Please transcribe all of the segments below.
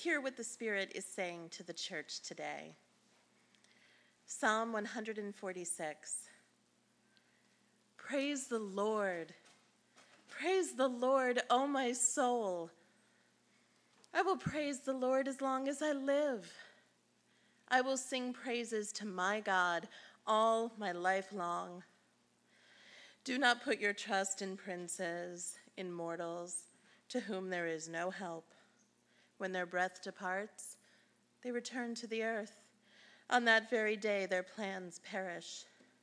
hear what the Spirit is saying to the church today. Psalm 146. Praise the Lord. Praise the Lord, O my soul. I will praise the Lord as long as I live. I will sing praises to my God all my life long. Do not put your trust in princes, in mortals, to whom there is no help. When their breath departs, they return to the earth. On that very day, their plans perish.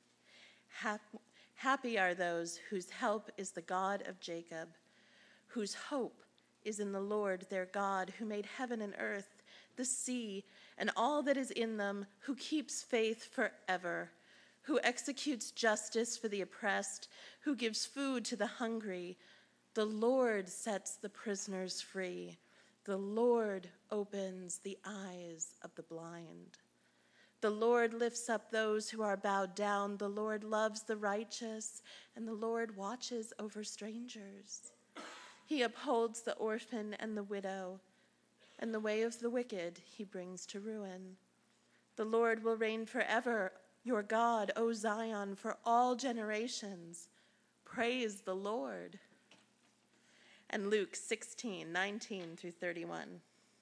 Happy are those whose help is the God of Jacob, whose hope is in the Lord their God, who made heaven and earth, the sea, and all that is in them, who keeps faith forever, who executes justice for the oppressed, who gives food to the hungry. The Lord sets the prisoners free. The Lord opens the eyes of the blind. The Lord lifts up those who are bowed down. The Lord loves the righteous, and the Lord watches over strangers. He upholds the orphan and the widow, and the way of the wicked he brings to ruin. The Lord will reign forever, your God, O Zion, for all generations. Praise the Lord. And Luke 16:19 through 31.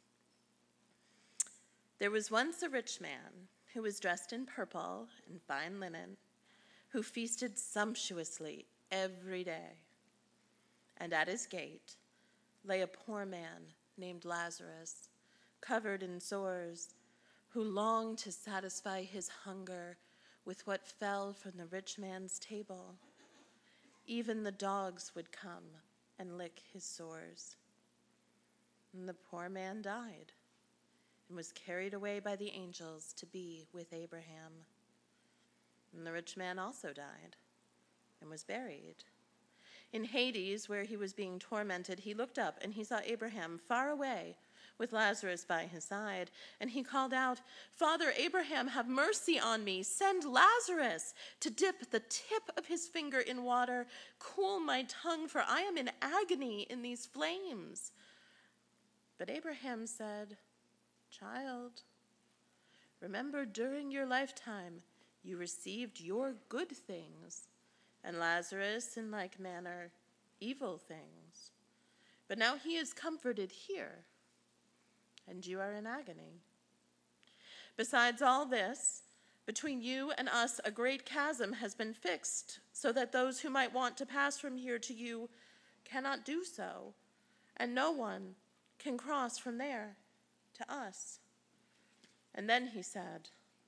There was once a rich man who was dressed in purple and fine linen, who feasted sumptuously every day. And at his gate lay a poor man named Lazarus, covered in sores, who longed to satisfy his hunger with what fell from the rich man's table. Even the dogs would come and lick his sores. And the poor man died and was carried away by the angels to be with Abraham. And the rich man also died and was buried. In Hades, where he was being tormented, he looked up and he saw Abraham far away with Lazarus by his side. And he called out, "Father Abraham, have mercy on me. Send Lazarus to dip the tip of his finger in water. Cool my tongue, for I am in agony in these flames." But Abraham said, "Child, remember during your lifetime you received your good things, and Lazarus in like manner evil things. But now he is comforted here, and you are in agony. Besides all this, between you and us a great chasm has been fixed, so that those who might want to pass from here to you cannot do so, and no one can cross from there to us." And then he said,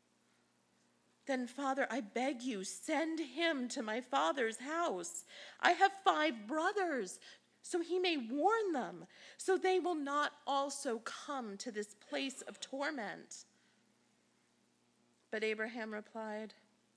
"Then, Father, I beg you, send him to my father's house. I have 5 brothers, so he may warn them, so they will not also come to this place of torment." But Abraham replied,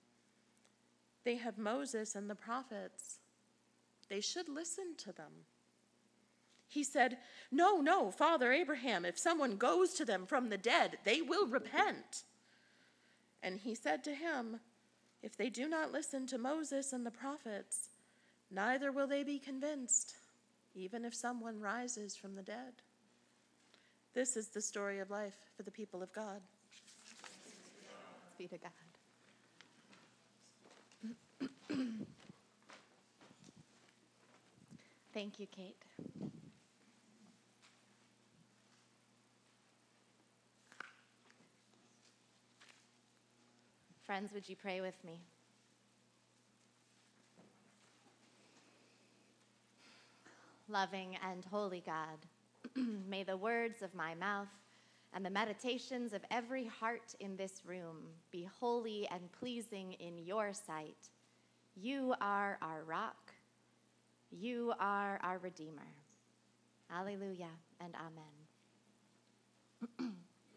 "They have Moses and the prophets. They should listen to them." He said, No, Father Abraham, if someone goes to them from the dead, they will repent." And he said to him, "If they do not listen to Moses and the prophets, neither will they be convinced, even if someone rises from the dead." This is the story of life for the people of God. Thanks be to God. Thank you, Kate. Friends, would you pray with me? Loving and holy God, may the words of my mouth and the meditations of every heart in this room be holy and pleasing in your sight. You are our rock. You are our Redeemer. Alleluia and amen.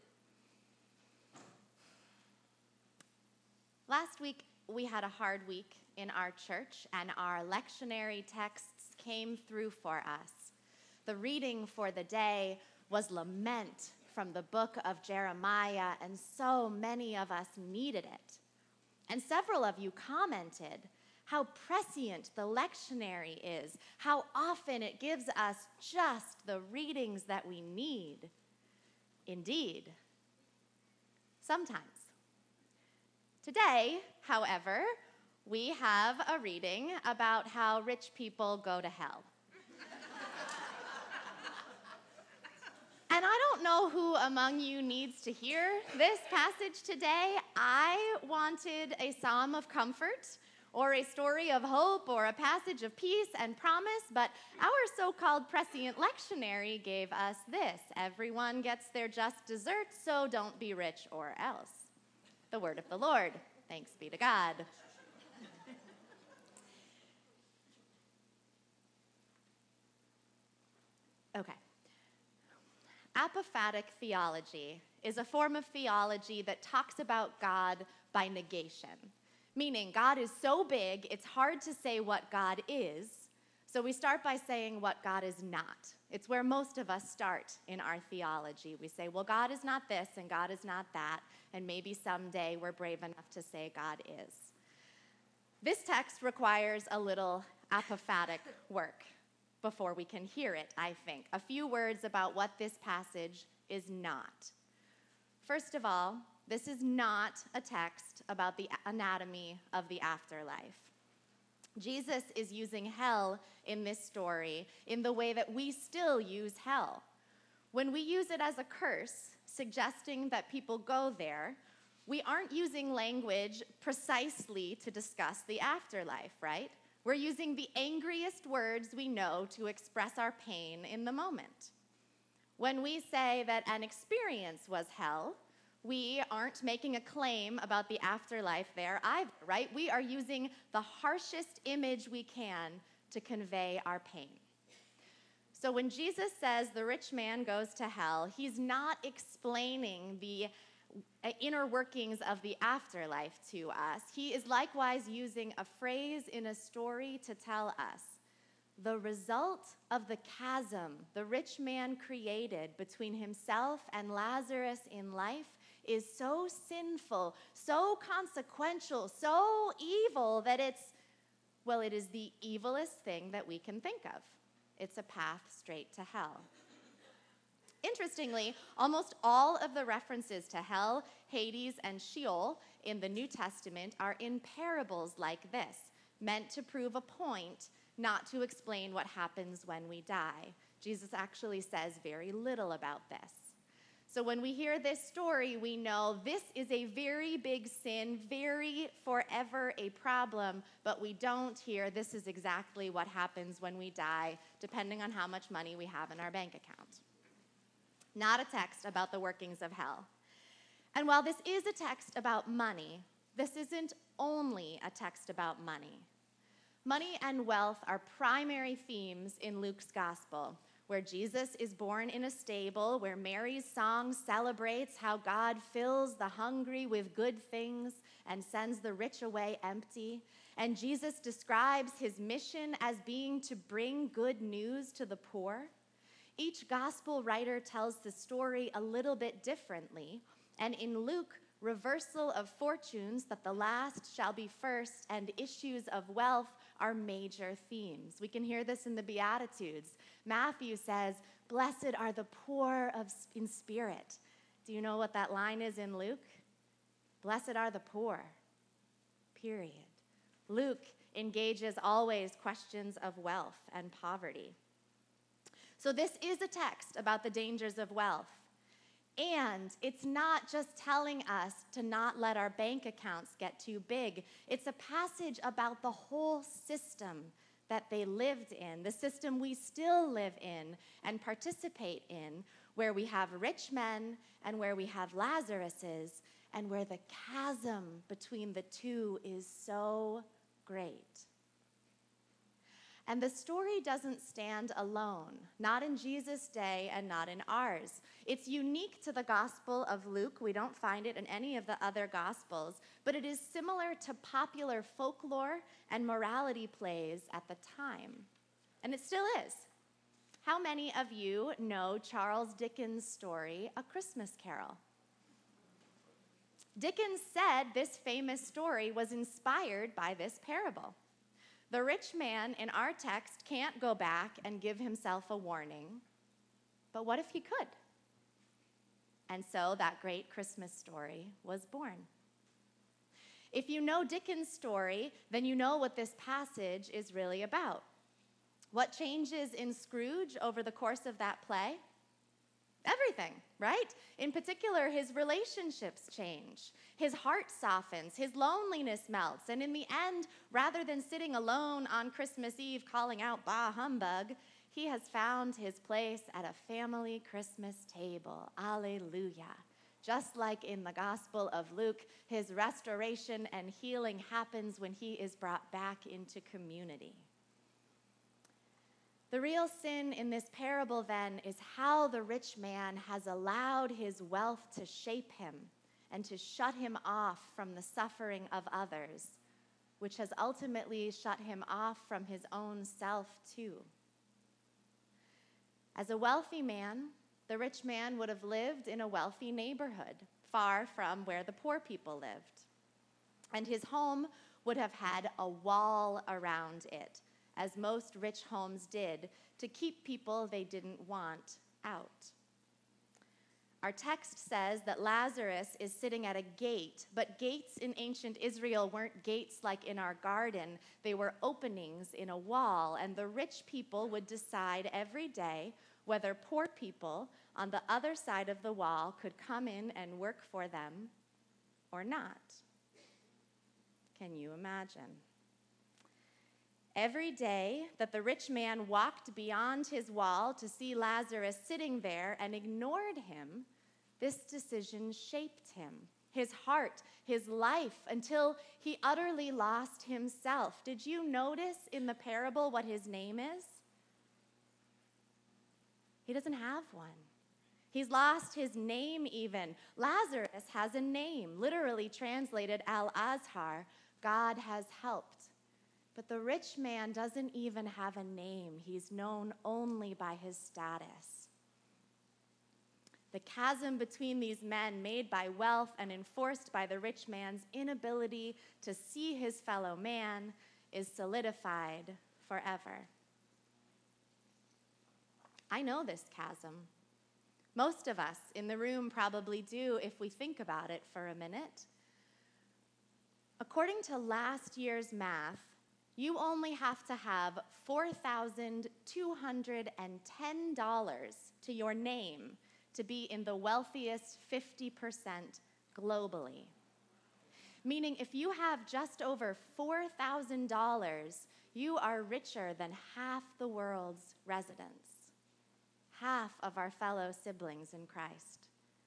Last week, we had a hard week in our church, and our lectionary texts came through for us. The reading for the day was Lament from the book of Jeremiah, and so many of us needed it. And several of you commented how prescient the lectionary is, how often it gives us just the readings that we need. Indeed, sometimes. Today, however, we have a reading about how rich people go to hell. And I don't know who among you needs to hear this passage today. I wanted a psalm of comfort, or a story of hope, or a passage of peace and promise, but our so-called prescient lectionary gave us this: everyone gets their just desserts, so don't be rich or else. The word of the Lord. Thanks be to God. Okay. Apophatic theology is a form of theology that talks about God by negation, meaning God is so big, it's hard to say what God is, so we start by saying what God is not. It's where most of us start in our theology. We say, well, God is not this and God is not that, and maybe someday we're brave enough to say God is. This text requires a little apophatic work before we can hear it, I think. A few words about what this passage is not. First of all, this is not a text about the anatomy of the afterlife. Jesus is using hell in this story in the way that we still use hell. When we use it as a curse, suggesting that people go there, we aren't using language precisely to discuss the afterlife, right? We're using the angriest words we know to express our pain in the moment. When we say that an experience was hell, we aren't making a claim about the afterlife there either, right? We are using the harshest image we can to convey our pain. So when Jesus says the rich man goes to hell, he's not explaining the inner workings of the afterlife to us. He is likewise using a phrase in a story to tell us the result of the chasm the rich man created between himself and Lazarus in life is so sinful, so consequential, so evil that it is the evilest thing that we can think of. It's a path straight to hell. Interestingly, almost all of the references to hell, Hades, and Sheol in the New Testament are in parables like this, meant to prove a point, not to explain what happens when we die. Jesus actually says very little about this. So when we hear this story, we know this is a very big sin, very forever a problem, but we don't hear this is exactly what happens when we die, depending on how much money we have in our bank account. Not a text about the workings of hell. And while this is a text about money, this isn't only a text about money. Money and wealth are primary themes in Luke's gospel, where Jesus is born in a stable, where Mary's song celebrates how God fills the hungry with good things and sends the rich away empty. And Jesus describes his mission as being to bring good news to the poor. Each gospel writer tells the story a little bit differently, and in Luke, reversal of fortunes, that the last shall be first, and issues of wealth are major themes. We can hear this in the Beatitudes. Matthew says, "Blessed are the poor in spirit." Do you know what that line is in Luke? Blessed are the poor, period. Luke engages always questions of wealth and poverty. So this is a text about the dangers of wealth. And it's not just telling us to not let our bank accounts get too big. It's a passage about the whole system that they lived in, the system we still live in and participate in, where we have rich men and where we have Lazaruses, and where the chasm between the two is so great. And the story doesn't stand alone, not in Jesus' day and not in ours. It's unique to the Gospel of Luke. We don't find it in any of the other Gospels, but it is similar to popular folklore and morality plays at the time. And it still is. How many of you know Charles Dickens' story, A Christmas Carol? Dickens said this famous story was inspired by this parable. The rich man in our text can't go back and give himself a warning, but what if he could? And so that great Christmas story was born. If you know Dickens' story, then you know what this passage is really about. What changes in Scrooge over the course of that play? Everything, right? In particular, his relationships change. His heart softens, his loneliness melts, and in the end, rather than sitting alone on Christmas Eve calling out, "Bah, humbug," he has found his place at a family Christmas table. Alleluia. Just like in the Gospel of Luke, his restoration and healing happens when he is brought back into community. The real sin in this parable, then, is how the rich man has allowed his wealth to shape him and to shut him off from the suffering of others, which has ultimately shut him off from his own self, too. As a wealthy man, the rich man would have lived in a wealthy neighborhood, far from where the poor people lived. And his home would have had a wall around it, as most rich homes did, to keep people they didn't want out. Our text says that Lazarus is sitting at a gate, but gates in ancient Israel weren't gates like in our garden. They were openings in a wall, and the rich people would decide every day whether poor people on the other side of the wall could come in and work for them or not. Can you imagine? Every day that the rich man walked beyond his wall to see Lazarus sitting there and ignored him, this decision shaped him, his heart, his life, until he utterly lost himself. Did you notice in the parable what his name is? He doesn't have one. He's lost his name even. Lazarus has a name, literally translated Al-Azhar, God has helped. But the rich man doesn't even have a name. He's known only by his status. The chasm between these men, made by wealth and enforced by the rich man's inability to see his fellow man, is solidified forever. I know this chasm. Most of us in the room probably do if we think about it for a minute. According to last year's math, you only have to have $4,210 to your name to be in the wealthiest 50% globally. Meaning if you have just over $4,000, you are richer than half the world's residents, half of our fellow siblings in Christ.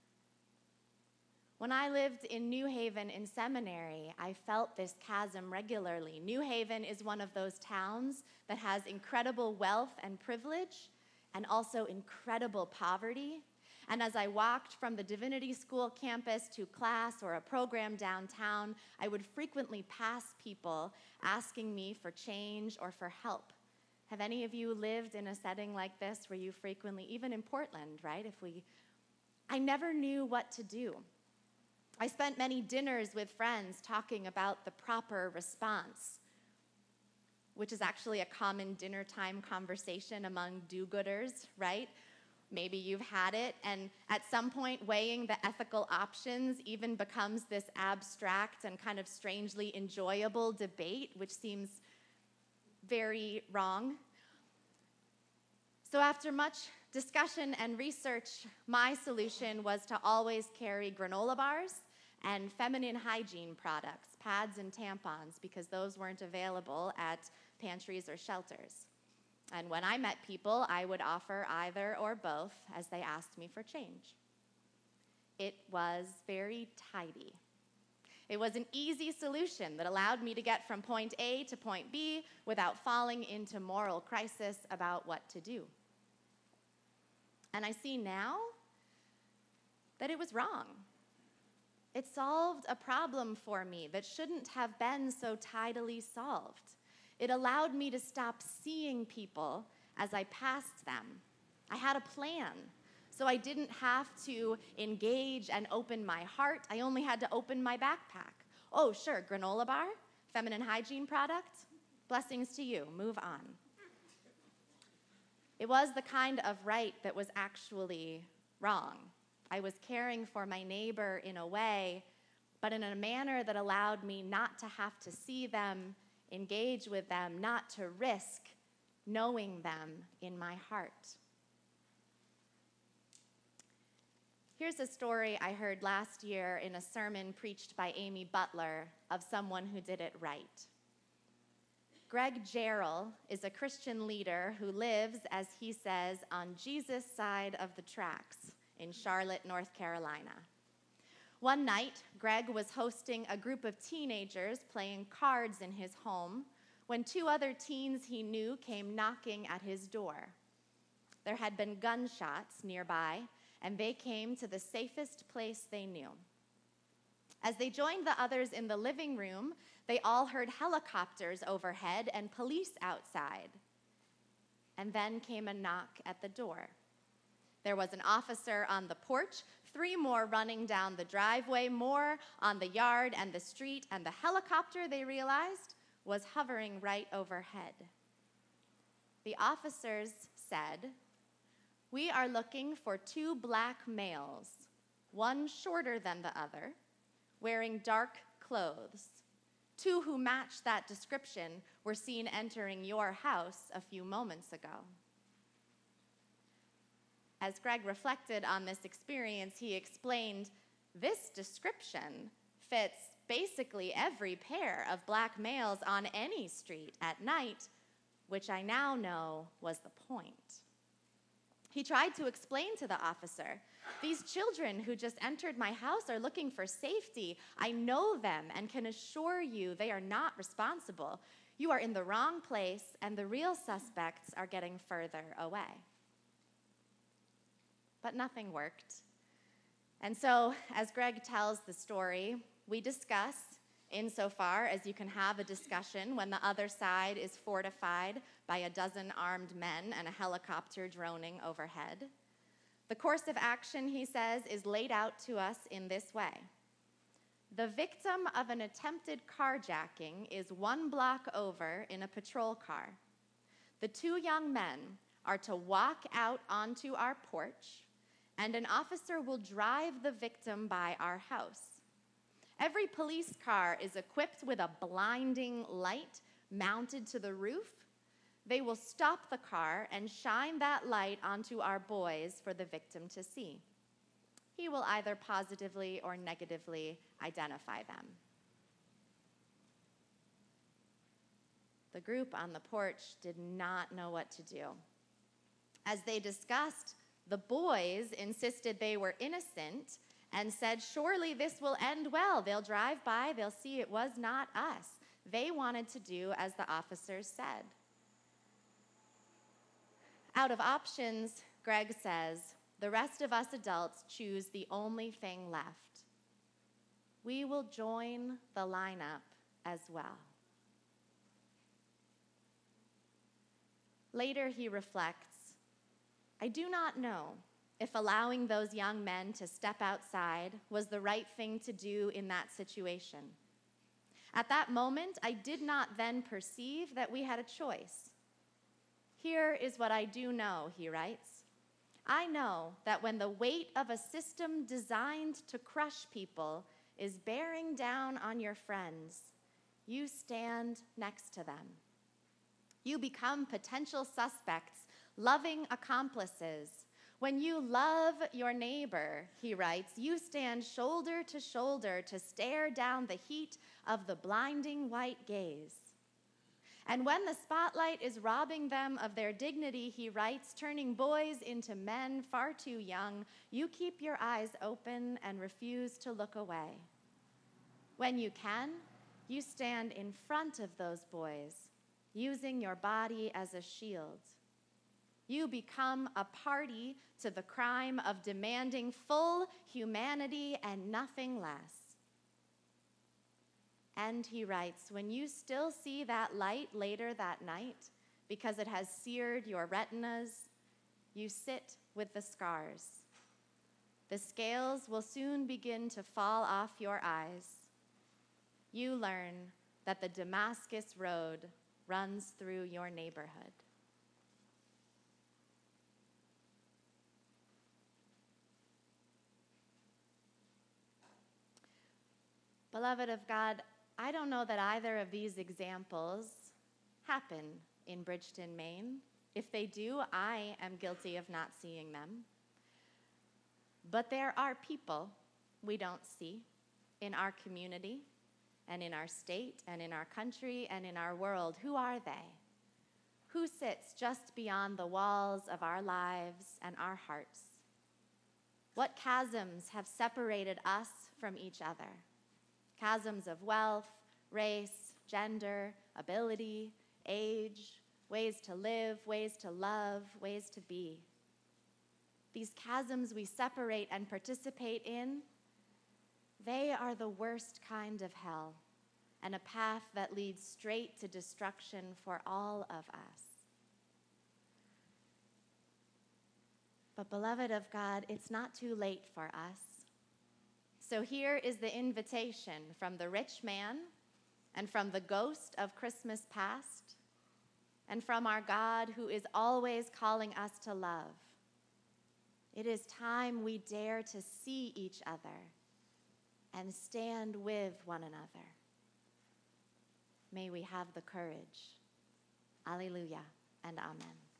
When I lived in New Haven in seminary, I felt this chasm regularly. New Haven is one of those towns that has incredible wealth and privilege and also incredible poverty. And as I walked from the Divinity School campus to class or a program downtown, I would frequently pass people asking me for change or for help. Have any of you lived in a setting like this where you frequently, even in Portland, right? I never knew what to do. I spent many dinners with friends talking about the proper response, which is actually a common dinner time conversation among do-gooders, right? Maybe you've had it, and at some point, weighing the ethical options even becomes this abstract and kind of strangely enjoyable debate, which seems very wrong. So after much discussion and research, my solution was to always carry granola bars and feminine hygiene products, pads and tampons, because those weren't available at pantries or shelters. And when I met people, I would offer either or both as they asked me for change. It was very tidy. It was an easy solution that allowed me to get from point A to point B without falling into moral crisis about what to do. And I see now that it was wrong. It solved a problem for me that shouldn't have been so tidily solved. It allowed me to stop seeing people as I passed them. I had a plan, so I didn't have to engage and open my heart. I only had to open my backpack. Oh, sure, granola bar, feminine hygiene product, blessings to you, move on. It was the kind of right that was actually wrong. I was caring for my neighbor in a way, but in a manner that allowed me not to have to see them, engage with them, not to risk knowing them in my heart. Here's a story I heard last year in a sermon preached by Amy Butler of someone who did it right. Greg Jarrell is a Christian leader who lives, as he says, on Jesus' side of the tracks in Charlotte, North Carolina. One night, Greg was hosting a group of teenagers playing cards in his home when two other teens he knew came knocking at his door. There had been gunshots nearby, and they came to the safest place they knew. As they joined the others in the living room, they all heard helicopters overhead and police outside. And then came a knock at the door. There was an officer on the porch, 3 more running down the driveway, more on the yard and the street, and the helicopter, they realized, was hovering right overhead. The officers said, "We are looking for 2 black males, one shorter than the other, wearing dark clothes. 2 who match that description were seen entering your house a few moments ago." As Greg reflected on this experience, he explained, "This description fits basically every pair of black males on any street at night, which I now know was the point." He tried to explain to the officer, "These children who just entered my house are looking for safety. I know them and can assure you they are not responsible. You are in the wrong place, and the real suspects are getting further away." But nothing worked. And so, as Greg tells the story, we discuss, insofar as you can have a discussion when the other side is fortified by a dozen armed men and a helicopter droning overhead. The course of action, he says, is laid out to us in this way. The victim of an attempted carjacking is 1 block over in a patrol car. The 2 young men are to walk out onto our porch, and an officer will drive the victim by our house. Every police car is equipped with a blinding light mounted to the roof. They will stop the car and shine that light onto our boys for the victim to see. He will either positively or negatively identify them. The group on the porch did not know what to do. As they discussed, the boys insisted they were innocent and said, "Surely this will end well. They'll drive by, they'll see it was not us." They wanted to do as the officers said. Out of options, Greg says, the rest of us adults choose the only thing left. We will join the lineup as well. Later he reflects, "I do not know if allowing those young men to step outside was the right thing to do in that situation. At that moment, I did not then perceive that we had a choice. Here is what I do know," he writes. "I know that when the weight of a system designed to crush people is bearing down on your friends, you stand next to them. You become potential suspects, loving accomplices. When you love your neighbor," he writes, "you stand shoulder to shoulder to stare down the heat of the blinding white gaze. And when the spotlight is robbing them of their dignity," he writes, "turning boys into men far too young, you keep your eyes open and refuse to look away. When you can, you stand in front of those boys, using your body as a shield. You become a party to the crime of demanding full humanity and nothing less." And he writes, "When you still see that light later that night, because it has seared your retinas, you sit with the scars. The scales will soon begin to fall off your eyes. You learn that the Damascus Road runs through your neighborhood." Beloved of God, I don't know that either of these examples happen in Bridgeton, Maine. If they do, I am guilty of not seeing them. But there are people we don't see in our community and in our state and in our country and in our world. Who are they? Who sits just beyond the walls of our lives and our hearts? What chasms have separated us from each other? Chasms of wealth, race, gender, ability, age, ways to live, ways to love, ways to be. These chasms we separate and participate in, they are the worst kind of hell and a path that leads straight to destruction for all of us. But beloved of God, it's not too late for us. So here is the invitation from the rich man and from the ghost of Christmas past and from our God who is always calling us to love. It is time we dare to see each other and stand with one another. May we have the courage. Alleluia and amen.